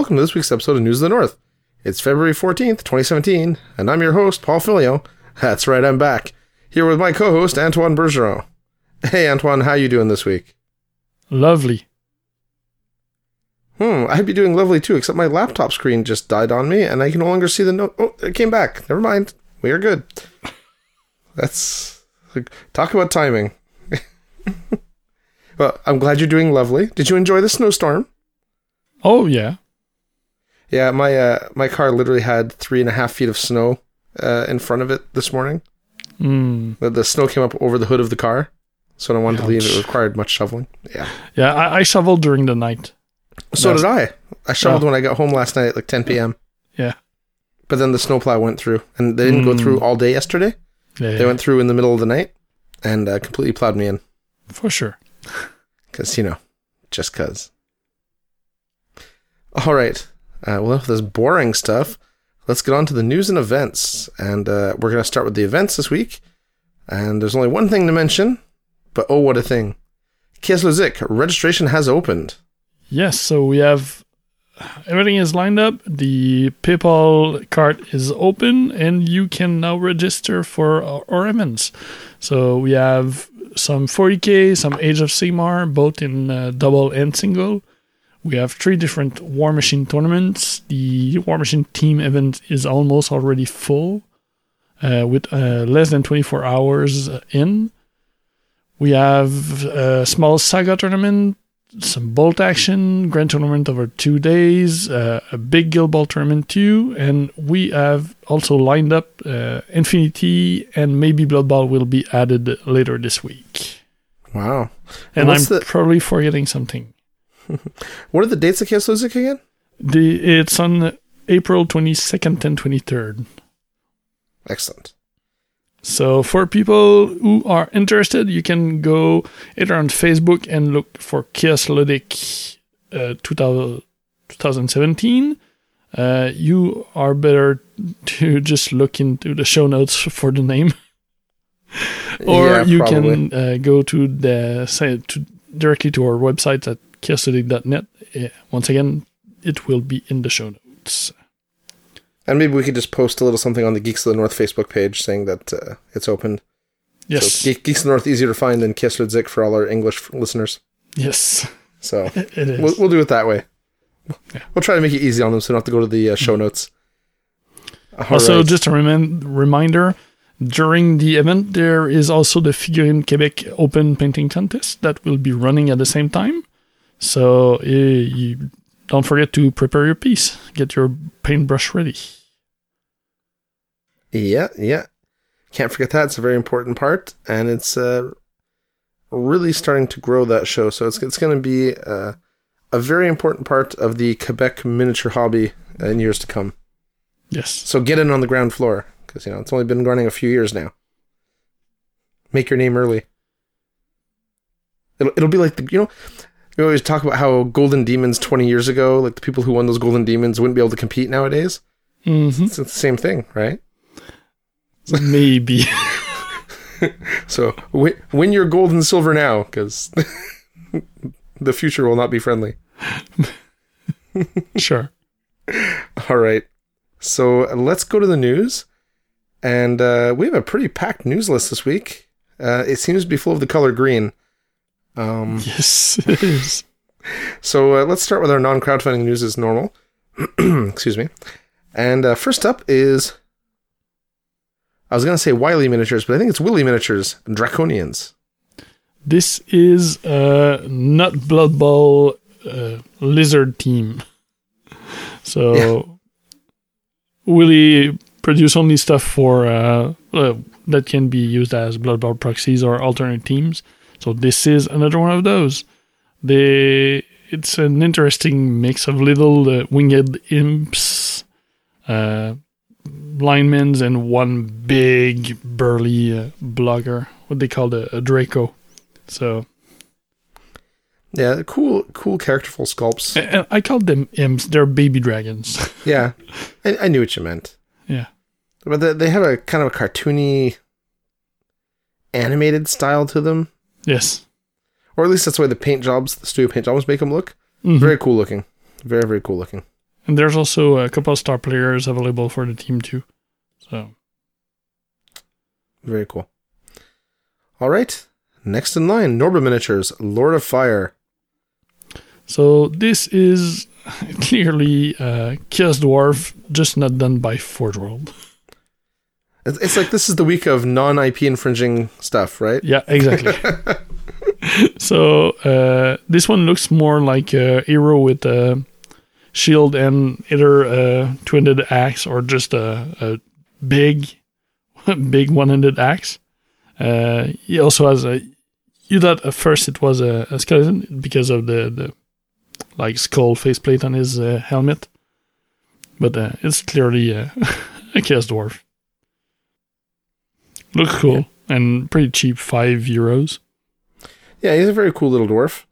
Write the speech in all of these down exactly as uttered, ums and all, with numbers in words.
welcome to this week's episode of News of the North. It's February fourteenth, twenty seventeen, and I'm your host, Paul Filio. That's right, I'm back, here with my co-host, Antoine Bergeron. Hey, Antoine, how you doing this week? Lovely. Hmm, I'd be doing lovely too, except my laptop screen just died on me, and I can no longer see the note. Oh, it came back. Never mind. We are good. That's... Talk about timing. Well, I'm glad you're doing lovely. Did you enjoy the snowstorm? Oh, yeah. Yeah, my uh, my car literally had three and a half feet of snow uh, in front of it this morning. Mm. The, the snow came up over the hood of the car, so when I wanted Ouch. to leave, it required much shoveling. Yeah, yeah. I, I shoveled during the night. So That's, did I. I shoveled oh. when I got home last night at like ten p.m. Yeah. But then the snowplow went through, and they didn't mm. go through all day yesterday. Yeah, they went through in the middle of the night and uh, completely plowed me in. For sure. Because, you know, just because. All right. Uh, well, enough of this boring stuff. Let's get on to the news and events. And uh, we're going to start with the events this week. And there's only one thing to mention, but oh, what a thing. Kieslozik, registration has opened. Yes, so we have... Everything is lined up. The PayPal card is open, and you can now register for our events. So we have some forty K, some Age of Sigmar, both in uh, double and single. We have three different War Machine tournaments. The War Machine team event is almost already full, uh, with uh, less than twenty-four hours in. We have a small Saga tournament, some Bolt action, Grand Tournament over two days, uh, a big Guild Ball tournament too, and we have also lined up uh, Infinity, and maybe Blood Ball will be added later this week. Wow. And, and I'm the... probably forgetting something. What are the dates of Kieslozik again? The, it's on April twenty-second and twenty-third. Excellent. So for people who are interested, you can go either on Facebook and look for Kieslozik uh, twenty seventeen. Uh, you are better to just look into the show notes for the name. Or yeah, you probably. can uh, go to the site to, directly to our website at kieslozik dot net. Uh, once again, it will be in the show notes. And maybe we could just post a little something on the Geeks of the North Facebook page saying that uh, it's open. Yes. So Ge- Geeks of the North easier to find than Kieslozik for all our English listeners. Yes. So it is. We'll, we'll do it that way. Yeah. We'll try to make it easy on them so they don't have to go to the uh, show notes. All also, right. just a rem- reminder, during the event, there is also the Figurine Quebec Open Painting Contest that will be running at the same time. So uh, you don't forget to prepare your piece. Get your paintbrush ready. Yeah, yeah. Can't forget that. It's a very important part. And it's uh, really starting to grow that show. So it's it's going to be uh, a very important part of the Quebec miniature hobby in years to come. Yes. So get in on the ground floor. Because, you know, it's only been running a few years now. Make your name early. It'll, it'll be like, the you know... We always talk about how Golden Demons twenty years ago, like the people who won those Golden Demons wouldn't be able to compete nowadays. Mm-hmm. It's the same thing, right? Maybe. So win, win your gold and silver now, because the future will not be friendly. Sure. All right. So let's go to the news. And uh, we have a pretty packed news list this week. Uh, it seems to be full of the color green. Um, yes, it is. So uh, let's start with our non-crowdfunding news as normal. Excuse me. And uh, first up is, I was going to say Wily Miniatures, but I think it's Willy Miniatures, Draconians. This is uh, not Blood Bowl uh, Lizard team. So yeah. Willy produce only stuff for uh, uh, that can be used as Blood Bowl proxies or alternate teams. So this is another one of those. They, it's an interesting mix of little uh, winged imps, uh, linemen, and one big burly uh, blogger. What they call a, a Draco. So yeah, cool, cool, characterful sculpts. And I called them imps. They're baby dragons. Yeah, I, I knew what you meant. Yeah, but they, they have a kind of a cartoony, animated style to them. Yes. Or at least that's the way the paint jobs, the studio paint jobs make them look. Mm-hmm. Very cool looking. Very, very cool looking. And there's also a couple of star players available for the team too. So very cool. All right. Next in line, Norba Miniatures, Lord of Fire. So this is clearly uh, Chaos Dwarf, just not done by Forge World. It's it's like this is the week of non-I P infringing stuff, right? Yeah, exactly. So uh, this one looks more like a hero with a shield and either a two-handed axe or just a, a big, big one-handed axe. Uh, he also has a. You thought at first it was a, a skeleton because of the, the like skull faceplate on his uh, helmet, but uh, it's clearly uh, a Chaos Dwarf. Looks cool yeah. and pretty cheap, five euros. Yeah, he's a very cool little dwarf.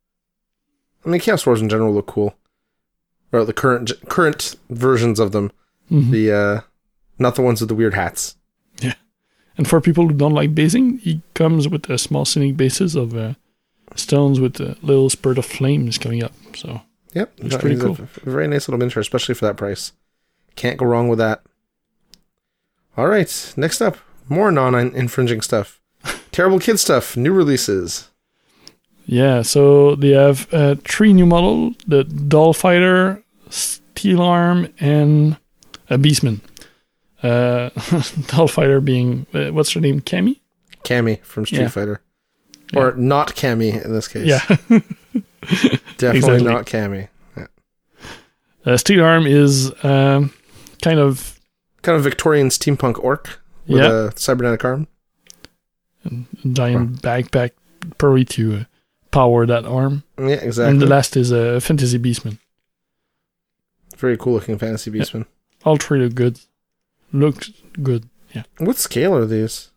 I mean, Chaos Dwarves in general look cool. Or the current current versions of them, mm-hmm. the uh, not the ones with the weird hats. Yeah, and for people who don't like basing, he comes with a small scenic basis of uh, stones with a little spurt of flames coming up. So yep, it's pretty cool. A very nice little miniature, especially for that price. Can't go wrong with that. All right, next up, more non-infringing stuff. Terrible Kid stuff, new releases. Yeah, so they have uh, three new models, the Doll Fighter, Steel Arm, and a Beastman. Uh, Doll Fighter being, uh, what's her name, Cammy? Cammy from Street yeah. Fighter. Or yeah. not Cammy in this case. Yeah. Definitely exactly. not Cammy. Yeah. Uh, Steel Arm is um, kind of... Kind of Victorian steampunk orc with yeah. a cybernetic arm. And a giant wow. backpack, probably to... Uh, power that arm. Yeah, exactly. And the last is a Fantasy Beastman. Very cool looking Fantasy Beastman. Yeah. All three look good. Looks good, yeah. What scale are these?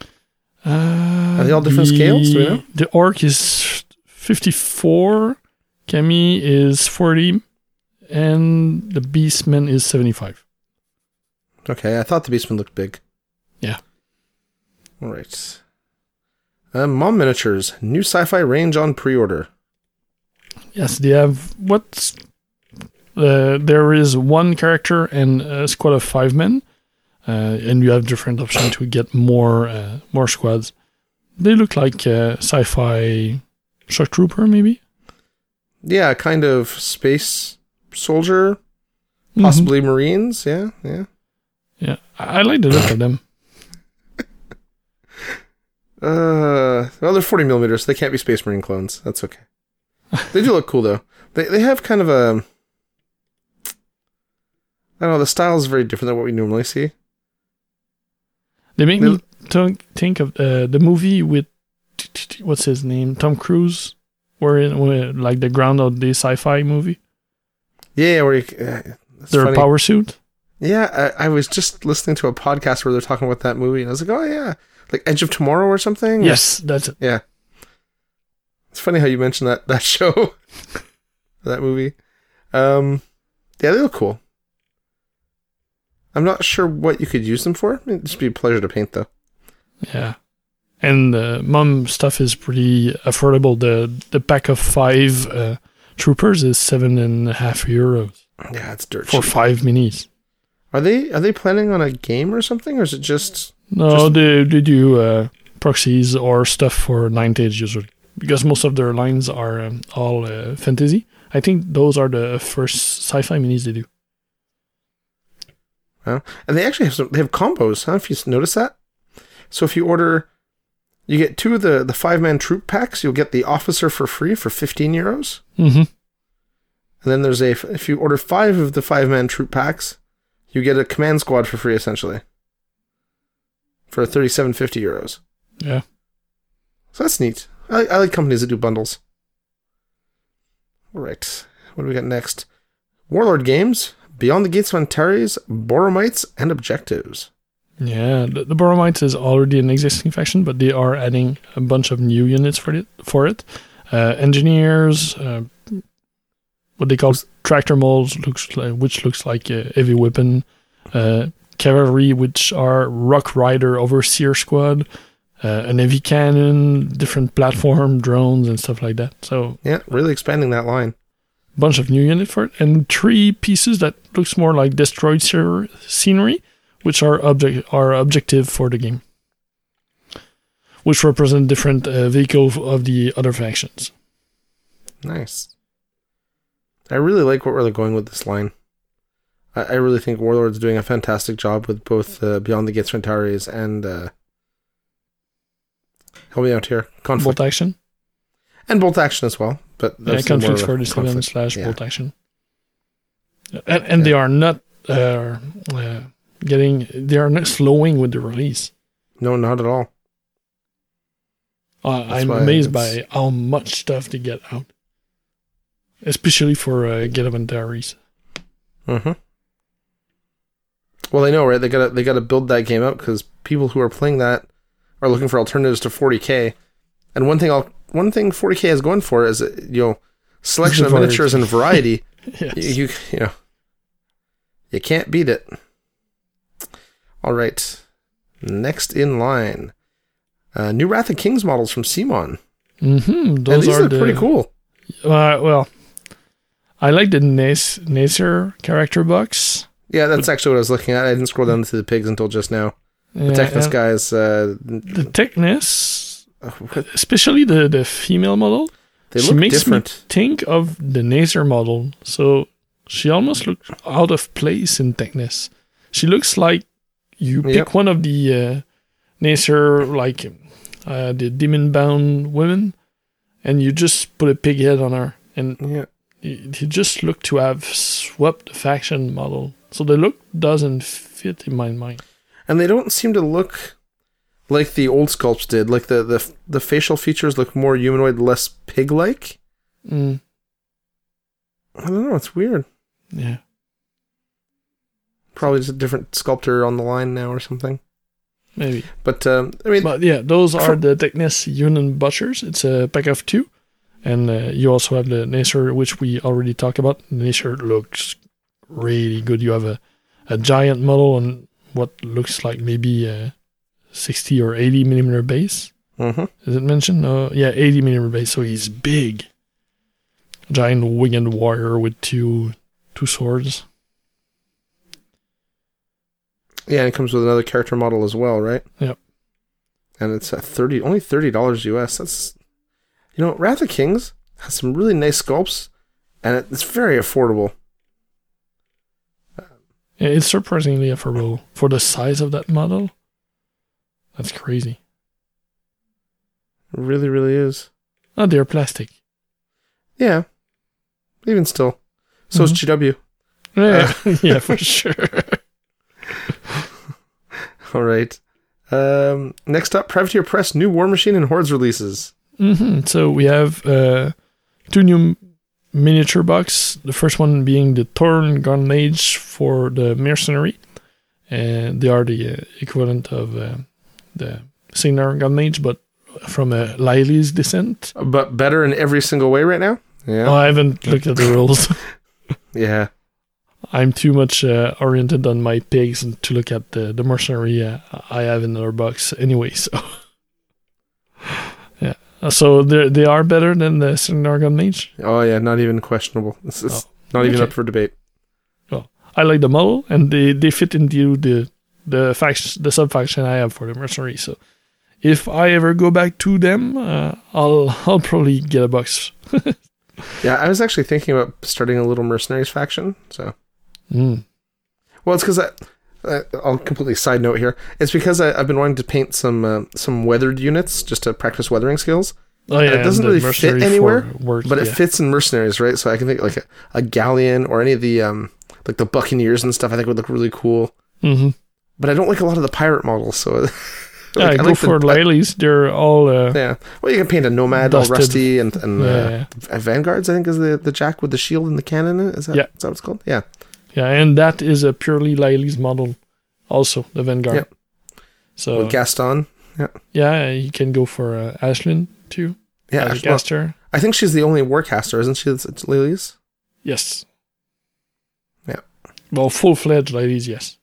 Uh, are they all different the, scales? Do we know? The Orc is fifty-four, Cammy is forty, and the Beastman is seventy-five. Okay, I thought the Beastman looked big. Yeah. All right. Uh, Mom Miniatures, new sci-fi range on pre-order. Yes, they have what's uh, there is one character and a squad of five men, uh, and you have different options to get more uh, more squads. They look like uh, sci-fi shock trooper, maybe. Yeah, kind of space soldier, possibly mm-hmm. Marines. Yeah, yeah, yeah. I, I like the look of them. Uh, well, they're forty millimeters. So they can't be Space Marine clones. That's okay. They do look cool though. They they have kind of a. I don't know. The style is very different than what we normally see. They make they, me th- think of uh, the movie with what's his name, Tom Cruise, where in where, like the Groundhog Day sci-fi movie. Yeah, where you, uh, they're funny. A power suit. Yeah, I, I was just listening to a podcast where they're talking about that movie, and I was like, oh yeah. Like Edge of Tomorrow or something? Yes, that's it. Yeah. It's funny how you mentioned that, that show. That movie. Um, yeah, they look cool. I'm not sure what you could use them for. It'd just be a pleasure to paint, though. Yeah. And the uh, Mom stuff is pretty affordable. The the pack of five uh, troopers is seven and a half euros. Yeah, it's dirt for cheap. five minis. Are they are they planning on a game or something, or is it just... No, Just, they they do uh, proxies or stuff for ninth Age usually, because most of their lines are um, all uh, fantasy. I think those are the first sci-fi minis they do. Well, and they actually have some, they have combos. I don't know if you noticed that. So if you order, you get two of the, the five-man troop packs, you'll get the officer for free for fifteen euros. Mm-hmm. And then there's a, if you order five of the five-man troop packs, you get a command squad for free, essentially. For thirty-seven fifty euros. Yeah. So that's neat. I, I like companies that do bundles. All right. What do we got next? Warlord Games, Beyond the Gates of Antares, Boromites, and Objectives. Yeah, the, the Boromites is already an existing faction, but they are adding a bunch of new units for it. For it. Uh, engineers, uh, what they call tractor moles, looks like, which looks like a heavy weapon. Uh, cavalry, which are Rock Rider Overseer Squad, uh, an heavy cannon, different platform, drones, and stuff like that. So yeah, really expanding that line. bunch of new units for it, and three pieces that looks more like destroyed ser- scenery, which are object are objective for the game, which represent different uh, vehicles of the other factions. Nice. I really like what we're going with this line. I, I really think Warlord's doing a fantastic job with both uh, Beyond the Gates of Antares and uh, help me out here. Conflict. Bolt action. And bolt action as well. But Yeah, that's conflict more of a forty-seven conflict. slash Yeah. bolt action. And, and they are not uh, uh, getting, they are not slowing with the release. No, not at all. Uh, I'm why amazed it's- by how much stuff they get out. Especially for uh, Gate of Antares. Mm-hmm. Well, they know, right? They gotta they gotta build that game out because people who are playing that are looking for alternatives to forty K. And one thing I'll one thing forty K is going for is, you know, selection of Variety. miniatures and variety. Yes. you, you you know you can't beat it. All right, next in line, uh, new Wrath of Kings models from Simon. Mm-hmm. And Those these are look the, pretty cool. Uh, well, I like the Nace, Nacer character box. Yeah, that's actually what I was looking at. I didn't scroll down to the pigs until just now. The Yeah, Technus and guys, uh, The thickness, what- especially the, the female model, they she look makes different. me think of the Nacer model. So she almost looks out of place in thickness. She looks like you pick Yep. one of the uh, Nacer, like uh, the demon-bound women, and you just put a pig head on her, and Yeah, you, you just look to have swapped the faction model. So the look doesn't fit in my mind. and they don't seem to look like the old sculpts did. Like the the the facial features look more humanoid, less pig-like. Mm, I don't know. It's weird. yeah. Probably just a different sculptor on the line now or something. Maybe. But um, I mean, But yeah, those are the Techness Union Butchers. It's a pack of two. And uh, you also have the Nacer, which we already talked about. The Nacer looks really good. You have a, a giant model on what looks like maybe a sixty or eighty millimeter base. mhm. Is it mentioned? No, yeah, eighty millimeter base. So he's big. Giant winged warrior with two two swords. Yeah, and it comes with another character model as well, right? Yep. And it's at thirty, only thirty dollars U S. That's, you know, Wrath of Kings has some really nice sculpts, and it, it's very affordable. Yeah, it's surprisingly affordable for the size of that model. That's crazy. It really, really is. Oh, they're plastic. Yeah. Even still. So is Mhm. G W. Yeah, yeah, for sure. All right. Um, next up, Privateer Press new War Machine and Hordes releases. hmm So we have uh, two new miniature box. The first one being the Torn Gun Mage for the Mercenary. And they are the uh, equivalent of uh, the Signar Gun Mage, but from a Lyly's descent. But better in every single way right now? Yeah. Oh, I haven't looked at the rules. Yeah. I'm too much uh, oriented on my pigs and to look at the, the mercenary uh, I have in our box anyway. So, yeah. So they they are better than the Signar Gun Mage. Oh, yeah. Not even questionable. This is Oh, not even okay. up for debate. Well, I like the model, and they, they fit into the the faction, the sub faction I have for the mercenary. So, if I ever go back to them, uh, I'll I'll probably get a box. Yeah, I was actually thinking about starting a little mercenaries faction. So, Mm. well, it's because I. Uh, I'll completely side note here. It's because I, I've been wanting to paint some uh, some weathered units just to practice weathering skills. Oh yeah, And it doesn't and the really fit mercenary anywhere, for work, But it yeah. fits in mercenaries, right? So I can think like a, a galleon or any of the um like the buccaneers and stuff. I think would look really cool. Mm-hmm. But I don't like a lot of the pirate models. So Yeah, like, I go like for the, Lyly's. They're all uh, yeah. Well, you can paint a nomad Dusted. all rusty and and Yeah. uh, Vanguards. I think is the the jack with the shield and the cannon. In it. Is that Yeah. is that what it's called? Yeah. yeah, and that is a purely Lyly's model, also the Vanguard. Yep. So With Gaston. yeah, you can go for uh, Ashlyn too. Yeah. as a actually, well, caster. I think she's the only warcaster, isn't she? It's, it's Lily's. Yes. Yeah. Well, full fledged Lyly's, yes.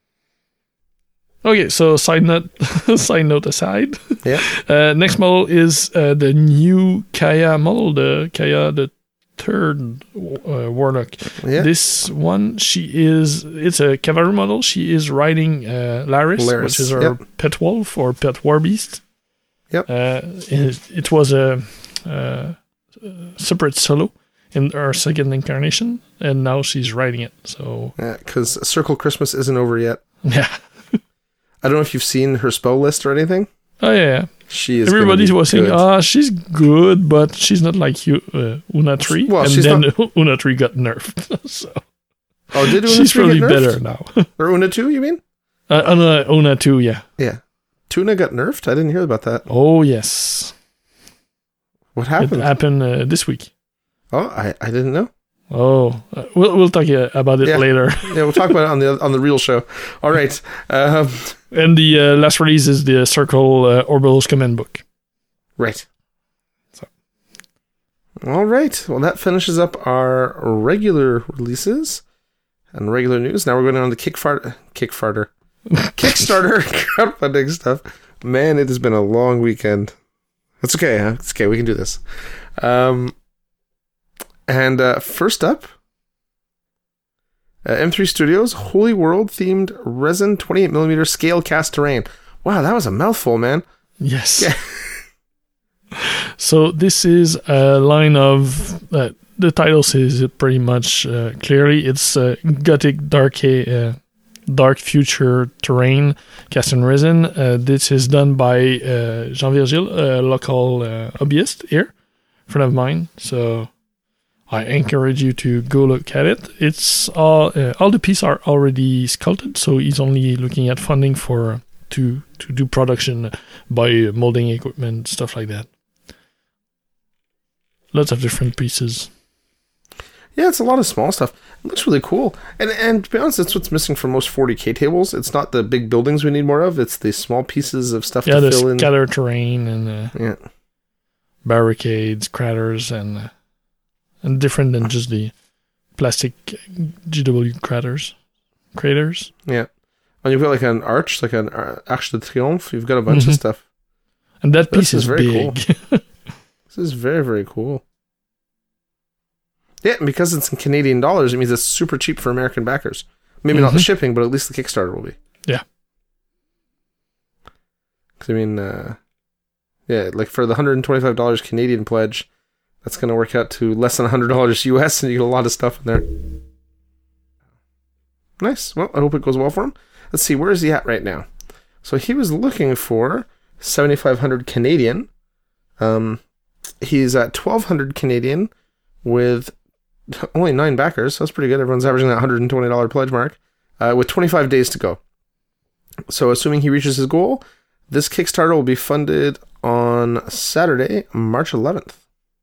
Okay, so side note, side note aside. Yeah. Uh, next model is uh, the new Kaya model, the Kaya the third uh, Warlock. Yeah. This one, she is, it's a cavalry model. She is riding uh, Laris, Laris, which is her yep. pet wolf or pet war beast. Yep. Uh, it, it was a, a separate solo in our second incarnation, and now she's riding it. So Yeah, because Circle Christmas isn't over yet. yeah. I don't know if you've seen her spell list or anything. Oh yeah. She is. Everybody was saying, good. "Ah, she's good, but she's not like you, uh, Una-Tree." Well, and she's then not- Una-Tree got nerfed. So Oh, did Una she's three probably get nerfed? better now. Or Una two, you mean? uh, Una, Una two, yeah. Yeah. Tuna got nerfed? I didn't hear about that. Oh yes, What it happened? happened uh, this week. Oh, I, I didn't know. Oh, uh, we'll we'll talk uh, about it Yeah. later. Yeah, we'll talk about it on the on the real show. All right. Um, And the uh, last release is the Circle uh, Orbitals Command Book. right. So. All right. Well, that finishes up our regular releases and regular news. Now we're going on to Kickfart- Kickfarter. Kickstarter crowdfunding stuff. Man, it has been a long weekend. It's okay. Huh? It's okay. We can do this. Um, and uh, first up, uh, M three Studios Holy World themed resin twenty-eight millimeter scale cast terrain. Wow, that was a mouthful, man. Yes. So this is a line of uh, the title says it pretty much uh, clearly. It's uh, gothic dark uh, dark future terrain cast in resin. Uh, this is done by uh, Jean Virgil, a local uh, hobbyist here, friend of mine. So I encourage you to go look at it. It's all uh, all the pieces are already sculpted, so he's only looking at funding for to to do production, buy molding equipment, stuff like that. Lots of different pieces. Yeah, it's a lot of small stuff. It looks really cool. And and to be honest, that's what's missing from most forty K tables. It's not the big buildings we need more of. It's the small pieces of stuff Yeah, to the fill in. scatter terrain and uh, Yeah. barricades, craters, and uh, and different than just the plastic G W craters. Craters. Yeah. And you've got like an arch, like an uh, Arch de Triomphe. You've got a bunch Mhm. of stuff. And that This piece is is, very big. This is very, very cool. Yeah, and because it's in Canadian dollars, it means it's super cheap for American backers. Maybe not the Mhm. shipping, but at least the Kickstarter will be. Yeah. Because, I mean, uh, yeah, like for the one hundred twenty-five dollars Canadian pledge, that's going to work out to less than one hundred dollars U S, and you get a lot of stuff in there. Nice. Well, I hope it goes well for him. Let's see, where is he at right now? So he was looking for seventy-five hundred Canadian. Um, he's at twelve hundred Canadian with only nine backers. So that's pretty good. Everyone's averaging that one hundred twenty dollars pledge mark uh, with twenty-five days to go. So assuming he reaches his goal, this Kickstarter will be funded on Saturday, March eleventh.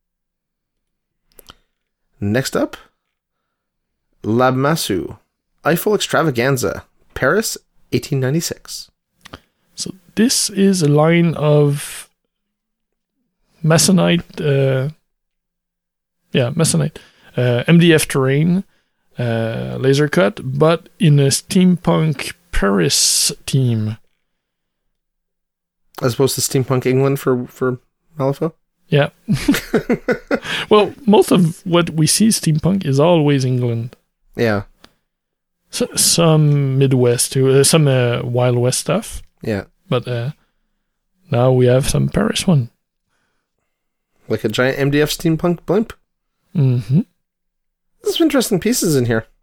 Next up, Lab Masu, Eiffel Extravaganza, Paris, eighteen ninety-six. So this is a line of Masonite, uh, yeah, Masonite, uh, M D F terrain, uh, laser cut, but in a steampunk Paris theme. As opposed to Steampunk England for, for Malifaux? Yeah. Well, most of what we see steampunk is always England. Yeah, So, some Midwest too, uh, some uh, Wild West stuff. yeah. But uh, now we have some Paris one. Like a giant M D F steampunk blimp. Mm-hmm. There's some interesting pieces in here.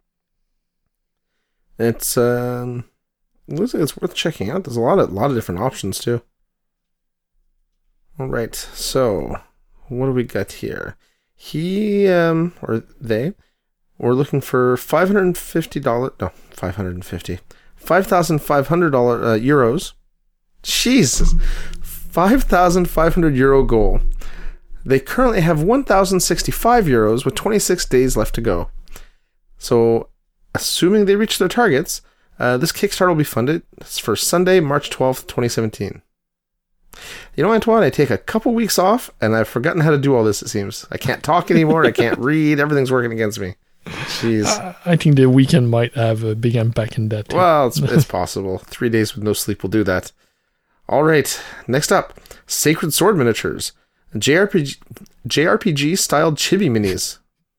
It's um, it looks like it's worth checking out. There's a lot of lot of different options too. All right, so what do we got here? He um or they were looking for five hundred and fifty dollars. No, five hundred and fifty. Five thousand five hundred dollar uh, euros. Jesus, five thousand five hundred euro goal. They currently have one thousand sixty-five euros with twenty-six days left to go. So, assuming they reach their targets, uh, this Kickstarter will be funded for Sunday, March twelfth, twenty seventeen. You know, Antoine, I take a couple weeks off, and I've forgotten how to do all this, it seems. I can't talk anymore, I can't read, everything's working against me. Jeez. I, I think the weekend might have a big impact in that too. Well, it's, it's possible. Three days with no sleep will do that. All right, next up, Sacred Sword Miniatures. J R P G, J R P G-styled chibi minis.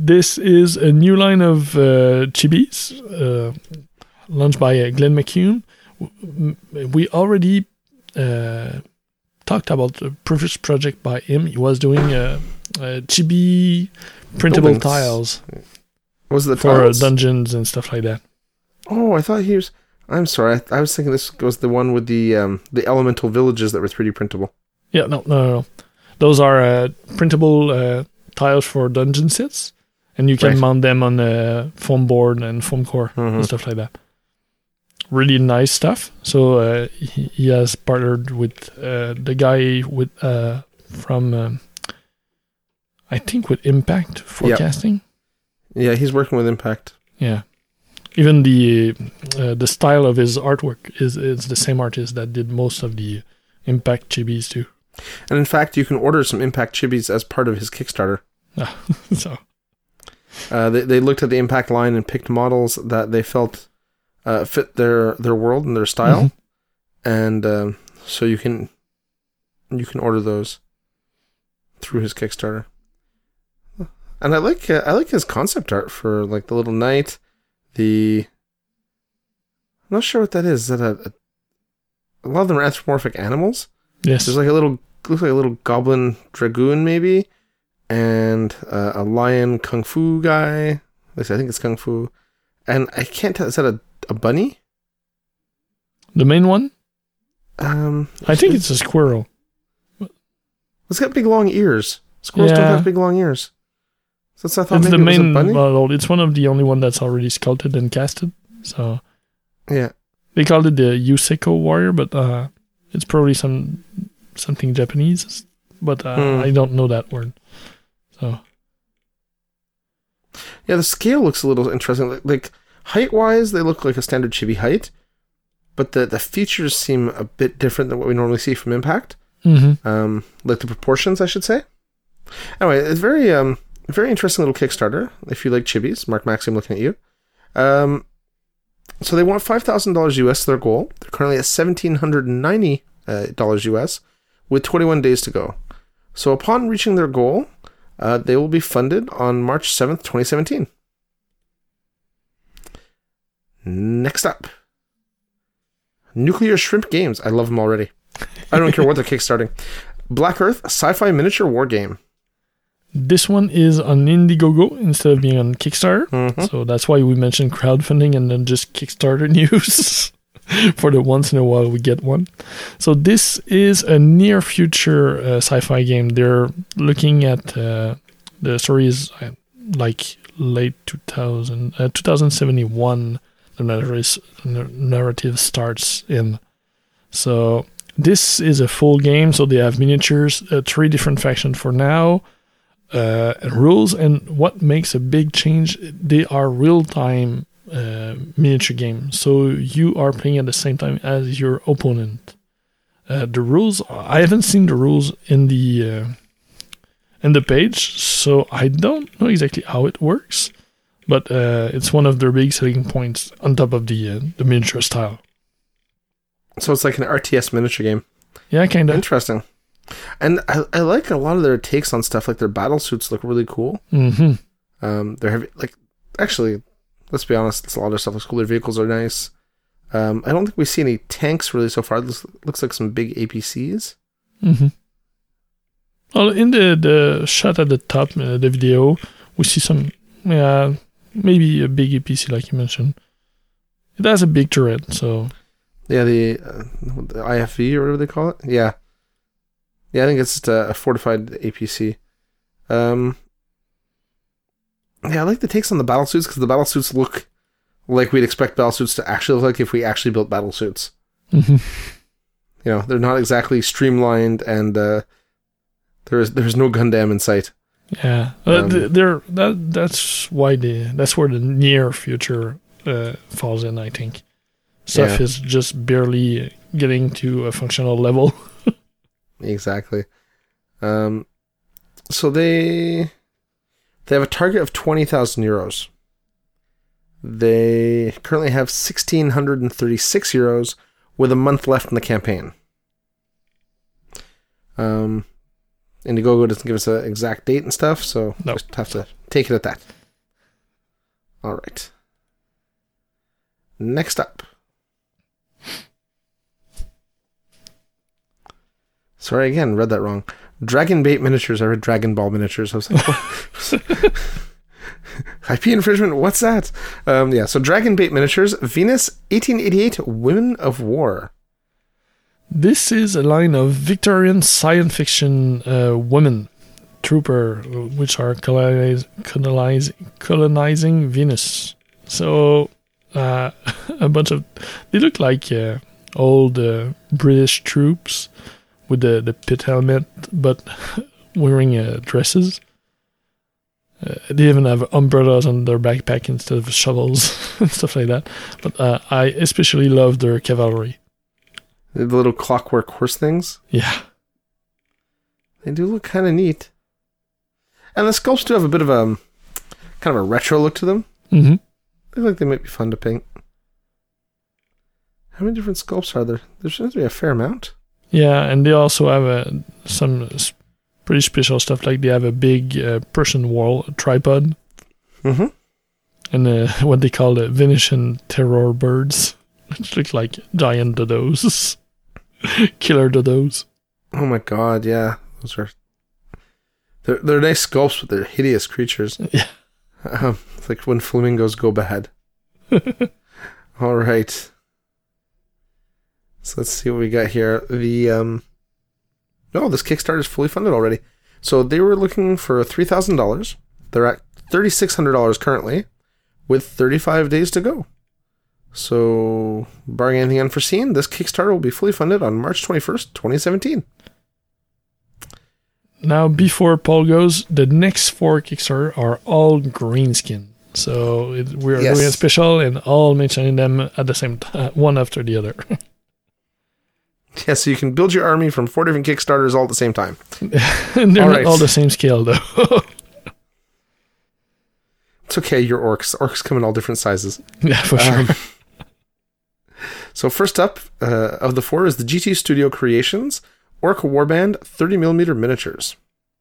this is a new line of uh, chibis uh, launched by uh, Glenn McCune. We already uh, talked about the previous project by him. He was doing uh, uh, chibi printable Buildings. tiles Was it the for tiles? dungeons and stuff like that. Oh, I thought he was. I'm sorry. I, I was thinking this was the one with the um, the elemental villages that were three D printable. Yeah, no, no, no. no. Those are uh, printable uh, tiles for dungeon sets, and you can Right. mount them on a foam board and foam core Mhm. and stuff like that. Really nice stuff. So uh, he, he has partnered with uh, the guy with uh, from um, I think with Impact Forecasting. Yeah, he's working with Impact. Yeah. Even the uh, the style of his artwork is is the same artist that did most of the Impact chibis too. And in fact, you can order some Impact chibis as part of his Kickstarter. So Uh, they they looked at the Impact line and picked models that they felt uh, fit their, their world and their style, Mhm. and um, so you can you can order those through his Kickstarter. And I like uh, I like his concept art for like the little knight. The I'm not sure what that is. Is that a, a a lot of them are anthropomorphic animals. yes, There's like a little looks like a little goblin dragoon maybe, and uh, a lion kung fu guy. At least I think it's kung fu. And I can't tell. Is that a, a bunny? the main one. Um, I think it's a squirrel. It's got big long ears. Squirrels don't Yeah. have big long ears. So that's, I thought It's maybe the it was main a bunny. model. It's one of the only one that's already sculpted and casted. So Yeah. they called it the Yuseko Warrior, but uh, it's probably some something Japanese. But uh, Hmm. I don't know that word. So Yeah, the scale looks a little interesting. Like, like height-wise, they look like a standard chibi height, but the, the features seem a bit different than what we normally see from Impact. mm-hmm. Um, like the proportions, I should say. Anyway, it's very um very interesting little Kickstarter. If you like chibis, Mark Maxim looking at you. Um, so they want five thousand dollars U S. Their goal. They're currently at seventeen hundred and ninety uh, dollars U S. with twenty-one days to go. So upon reaching their goal, uh, they will be funded on March seventh, twenty seventeen. Next up, Nuclear Shrimp Games. I love them already. I don't care what they're kickstarting. Black Earth, a sci-fi miniature war game. This one is on Indiegogo instead of being on Kickstarter. Mhm. So that's why we mentioned crowdfunding and then just Kickstarter news for the once in a while we get one. So this is a near future uh, sci-fi game. They're looking at uh, the story is uh, like late two thousand, uh, twenty seventy-one. The narrative, the narrative starts in. So this is a full game. So they have miniatures, uh, three different factions for now. Uh, and rules, and what makes a big change, they are real-time uh, miniature games, so you are playing at the same time as your opponent. Uh, the rules, I haven't seen the rules in the uh, in the page, so I don't know exactly how it works, but uh, it's one of their big selling points on top of the uh, the miniature style. So it's like an R T S miniature game. Yeah, kind of. Interesting. And I, I like a lot of their takes on stuff. Like their battle suits look really cool. Mm-hmm. Um, they're heavy. Like, actually, let's be honest, a lot of their stuff looks cool. Their vehicles are nice. Um, I don't think we see any tanks really so far. It looks, looks like some big A P Cs. Mm-hmm. Well, in the, the shot at the top, uh, the video, we see some, yeah, maybe a big A P C like you mentioned. It has a big turret, so Yeah, the, uh, the I F V or whatever they call it. Yeah. Yeah, I think it's just a, a fortified A P C. Um, yeah, I like the takes on the battle suits because the battle suits look like we'd expect battle suits to actually look like if we actually built battle suits. mm-hmm. You know, they're not exactly streamlined, and uh, there is there's no Gundam in sight. yeah, uh, Um, th- they're that that's why the that's where the near future uh, falls in. I think stuff Yeah. is just barely getting to a functional level. Exactly. Um, so they they have a target of twenty thousand euros. They currently have sixteen hundred and thirty six euros, with a month left in the campaign. Um, Indiegogo doesn't give us an exact date and stuff, so No. just have to take it at that. All right. Next up. Sorry, again, read that wrong. Dragon Bait Miniatures. I read Dragon Ball Miniatures. I was like, what? I P infringement? What's that? Um, yeah, so Dragon Bait Miniatures, Venus, eighteen eighty-eight, Women of War. This is a line of Victorian science fiction uh, women trooper, which are colonize, colonize, colonizing Venus. So uh, a bunch of they look like uh, old uh, British troops with the the pit helmet, but wearing uh, dresses. Uh, they even have umbrellas on their backpack instead of shovels and stuff like that. But uh, I especially love their cavalry. The little clockwork horse things. Yeah. They do look kind of neat. And the sculpts do have a bit of a kind of a retro look to them. Mm-hmm. I feel like they might be fun to paint. How many different sculpts are there? There seems to be a fair amount. Yeah, and they also have uh, some s- pretty special stuff. Like they have a big uh, Persian wall tripod. Mm-hmm. And uh, what they call the Venetian terror birds, which look like giant dodos. Killer dodos. Oh my god, yeah. Those are... They're, they're nice sculpts, but they're hideous creatures. Yeah. Um, it's like when flamingos go bad. All right. So let's see what we got here. The um, oh, this Kickstarter is fully funded already. So they were looking for three thousand dollars. They're at thirty six hundred dollars currently, with thirty five days to go. So, barring anything unforeseen, this Kickstarter will be fully funded on March twenty first, twenty seventeen. Now, before Paul goes, the next four Kickstarter are all greenskin. So it, we're Yes. doing a special and all mentioning them at the same time, one after the other. Yeah, so you can build your army from four different Kickstarters all at the same time. And they're All not right. all the same scale, though. It's okay, you're orcs. Orcs come in all different sizes. Yeah, for sure. Um, so first up uh, of the four is the G T Studio Creations Orc Warband thirty millimeter miniatures.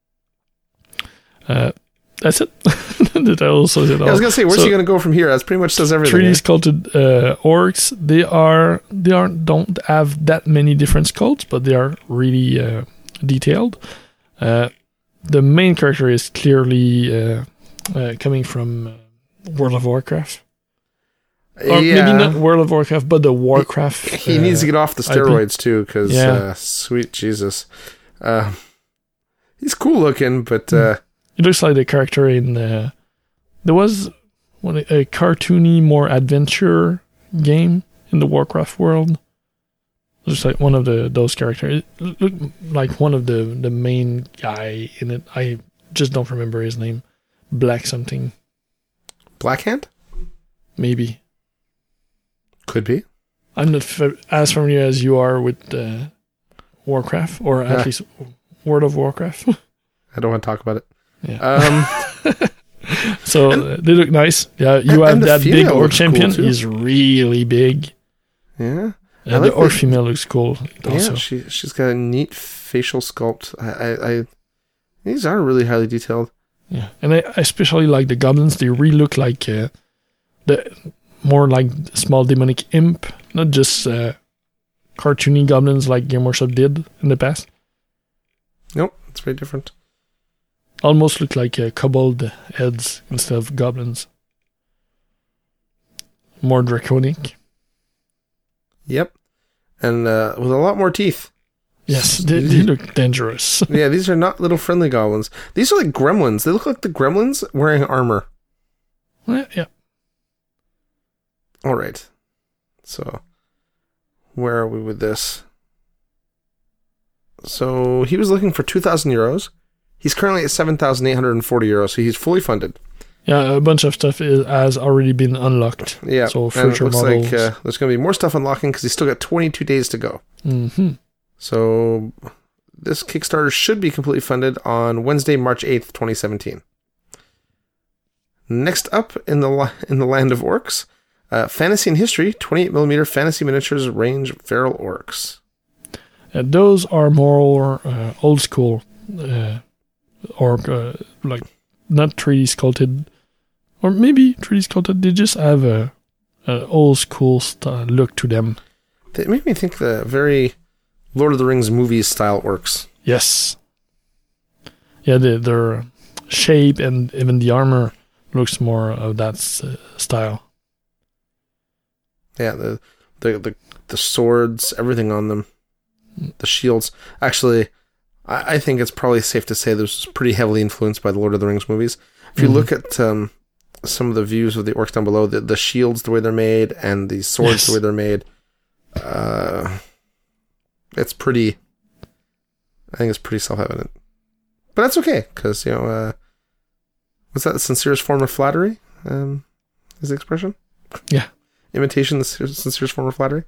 Uh, that's it. The title says it all. Yeah, I was gonna say, where's So, he gonna go from here? That pretty much says everything. three D eh? sculpted uh, orcs. They are they aren't don't have that many different sculpts, but they are really uh, detailed. Uh, the main character is clearly uh, uh, coming from uh, World of Warcraft, or yeah, maybe not World of Warcraft, but the Warcraft. he uh, needs to get off the I P. steroids too, because Yeah. uh, sweet Jesus, uh, he's cool looking, but uh, It looks like the character in uh, there was one a cartoony, more adventure game in the Warcraft world. Looks like one of the those characters. It looked like one of the the main guy in it. I just don't remember his name. Black something, Blackhand maybe. could be. I'm not fa- as familiar as you are with uh, Warcraft, or at Yeah. least World of Warcraft. I don't want to talk about it. Yeah. Um, So uh, they look nice. Yeah, you and- have and the that big female orc looks cool, champion. too. He's really big. yeah. Uh, I the like orc the- female looks cool. Also, Yeah, she she's got a neat facial sculpt. I, I, I these are really highly detailed. yeah, and I I especially like the goblins. They really look like uh, the more like small demonic imp, not just uh, cartoony goblins like Game Workshop did in the past. Nope, it's very different. Almost look like uh, kobold heads instead of goblins. More draconic. Yep, and uh, with a lot more teeth. Yes, they, they look dangerous. Yeah, these are not little friendly goblins. These are like gremlins. They look like the gremlins wearing armor. yeah, yeah. All right. So, where are we with this? So, he was looking for two thousand euros. He's currently at seven thousand eight hundred forty euros, so he's fully funded. Yeah, a bunch of stuff is, has already been unlocked. Yeah, So and it future looks models. like uh, there's going to be more stuff unlocking because he's still got twenty-two days to go. Mm-hmm. So, this Kickstarter should be completely funded on Wednesday, March eighth, twenty seventeen. Next up in the li- in the land of orcs, uh, Fantasy and History twenty-eight millimeter Fantasy Miniatures Range Feral Orcs. Uh, those are more uh, old school. uh, orc, uh, like not three D sculpted, or maybe three D sculpted. They just have a, a old school style look to them. They made me think the very Lord of the Rings movies style orcs. Yes. Yeah, the, their shape and even the armor looks more of that uh, style. Yeah, the, the the the swords, everything on them, the shields. Actually, I, I think it's probably safe to say this was pretty heavily influenced by the Lord of the Rings movies. If you mm-hmm. look at um, some of the views of the orcs down below, the, the shields, the way they're made, and the swords, yes. the way they're made, uh, it's pretty. I think it's pretty self-evident, but that's okay because you know, uh, what's that? The sincerest form of flattery, um, is the expression. Yeah. Imitation, the sincerest form of flattery.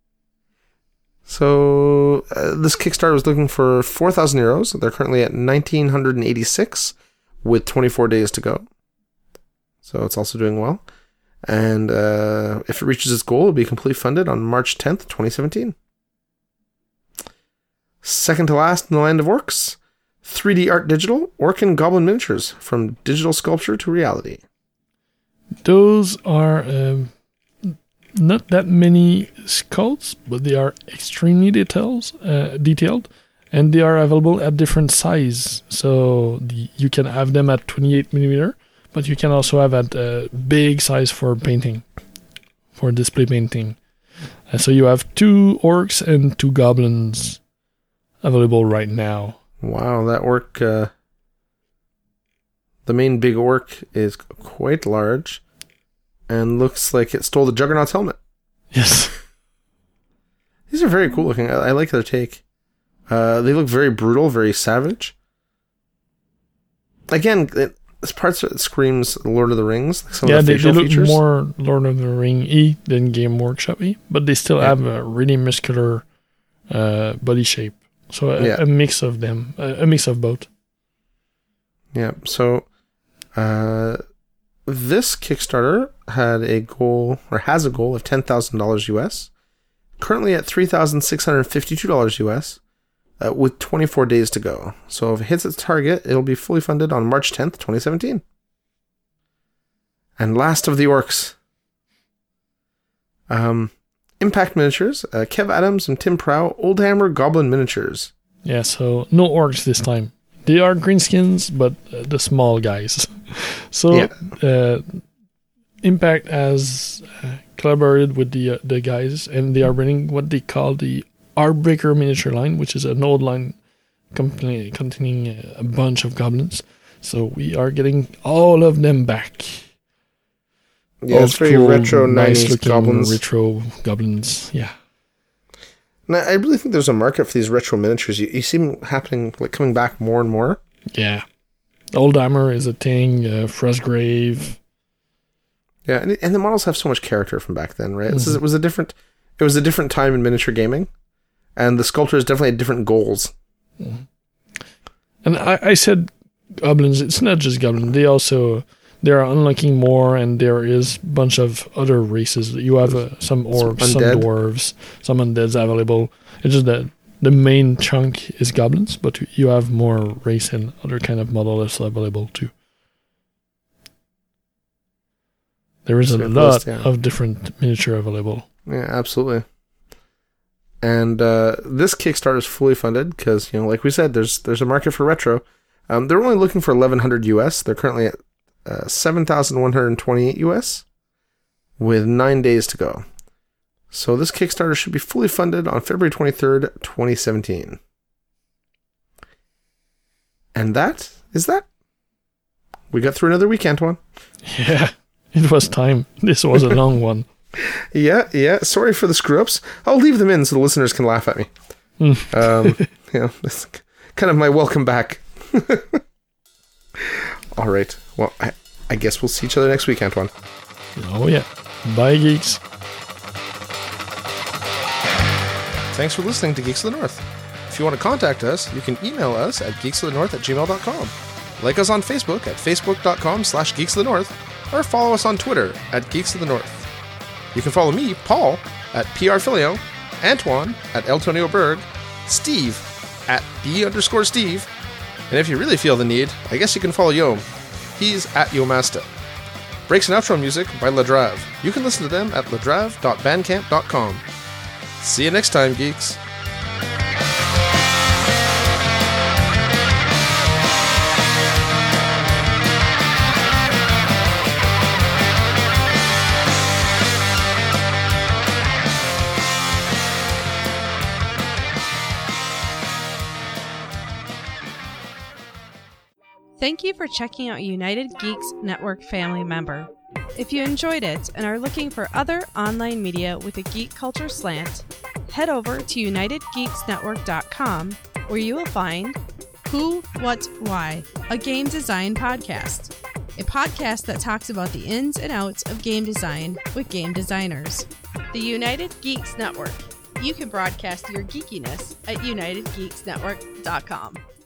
So uh, this Kickstarter was looking for four thousand euros. They're currently at one thousand nine hundred eighty-six with twenty-four days to go. So it's also doing well. And uh, if it reaches its goal, it'll be completely funded on March tenth, twenty seventeen. Second to last in the land of orcs, three D art digital, orc and goblin miniatures, from digital sculpture to reality. Those are... Um not that many sculpts, but they are extremely details, uh, detailed, and they are available at different size. So the, you can have them at twenty-eight millimeter, but you can also have at uh, big size for painting, for display painting. Uh, so you have two orcs and two goblins available right now. Wow, that orc, uh, the main big orc is quite large. And looks like it stole the Juggernaut's helmet. Yes. These are very cool looking. I, I like their take. Uh, they look very brutal, very savage. Again, it, it's parts that screams Lord of the Rings. Like some yeah, of the they, they look features. more Lord of the Ring-y than Game Workshop-y, but they still yeah. have a really muscular uh, body shape. So a, yeah. a mix of them, a, a mix of both. Yeah, so... Uh, This Kickstarter had a goal, or has a goal, of ten thousand dollars U S. Currently at three thousand six hundred fifty-two dollars U S, uh, with twenty-four days to go. So if it hits its target, it'll be fully funded on March tenth, twenty seventeen. And last of the orcs. Um, Impact Miniatures, uh, Kev Adams and Tim Prow, Oldhammer Goblin Miniatures. Yeah, so no orcs this time. They are greenskins, but uh, the small guys. So, yeah. uh, Impact has uh, collaborated with the uh, the guys, and they are running what they call the Heartbreaker miniature line, which is an old line company containing uh, a bunch of goblins. So we are getting all of them back. Yeah, Old it's very school, retro nice nineties goblins. Retro goblins, yeah. Now, I really think there's a market for these retro miniatures. You, you see them happening, like coming back more and more. Yeah. Oldhammer is a thing, uh, Frostgrave. Yeah, and, and the models have so much character from back then, right? Mm-hmm. This is, it was a different, it was a different time in miniature gaming, and the sculptors definitely had different goals. Mm-hmm. And I, I said goblins. It's not just goblins. They also they are unlocking more, and there is a bunch of other races. You have uh, some orcs, some, some dwarves, some undeads available. It's just that the main chunk is goblins, but you have more race and other kind of models available too. There is a lot list, yeah. of different miniature available. Yeah, absolutely. And uh, this Kickstarter is fully funded because, you know, like we said, there's there's a market for retro. Um, they're only looking for eleven hundred U S. They're currently at uh, seven thousand one hundred twenty-eight U S with nine days to go. So this Kickstarter should be fully funded on February twenty-third, twenty seventeen. And that is that. We got through another week, Antoine. Yeah, it was time. This was a long one. Yeah, yeah. Sorry for the screw-ups. I'll leave them in so the listeners can laugh at me. Mm. um, you know, that's kind of my welcome back. All right. Well, I, I guess we'll see each other next week, Antoine. Oh, yeah. Bye, geeks. Thanks for listening to Geeks of the North. If you want to contact us, you can email us at geeksofthenorth at gmail dot com. Like us on Facebook at facebook.com slash geeksofthenorth, or follow us on Twitter at Geeks of the North. You can follow me, Paul, at P R Filio, Antoine at Eltonio Berg, Steve at B underscore Steve, And if you really feel the need, I guess you can follow Yom. He's at Yomasta. Breaks and outro music by Ladrav. You can listen to them at ladrav dot bandcamp dot com. See you next time, geeks. Thank you for checking out United Geeks Network family member. If you enjoyed it and are looking for other online media with a geek culture slant, head over to united geeks network dot com where you will find Who, What, Why, a game design podcast. A podcast that talks about the ins and outs of game design with game designers. The United Geeks Network. You can broadcast your geekiness at united geeks network dot com.